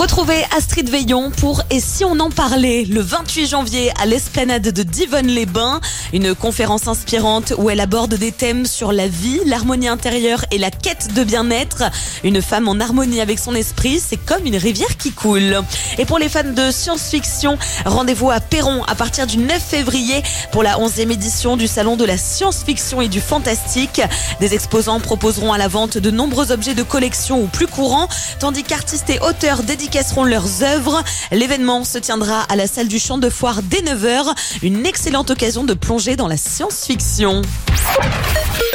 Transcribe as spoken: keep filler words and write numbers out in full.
Retrouvez Astrid Veillon pour Et si on en parlait le vingt-huit janvier à l'esplanade de Divonne-les-Bains. Une conférence inspirante où elle aborde des thèmes sur la vie, l'harmonie intérieure et la quête de bien-être. Une femme en harmonie avec son esprit, c'est comme une rivière qui coule. Et pour les fans de science-fiction, rendez-vous à Perron à partir du neuf février pour la onzième édition du Salon de la science-fiction et du fantastique. Des exposants proposeront à la vente de nombreux objets de collection ou plus courants, tandis qu'artistes et auteurs dédicaceront leurs œuvres. L'événement se tiendra à la salle du Champ de Foire dès neuf heures. Une excellente occasion de plonger dans la science-fiction.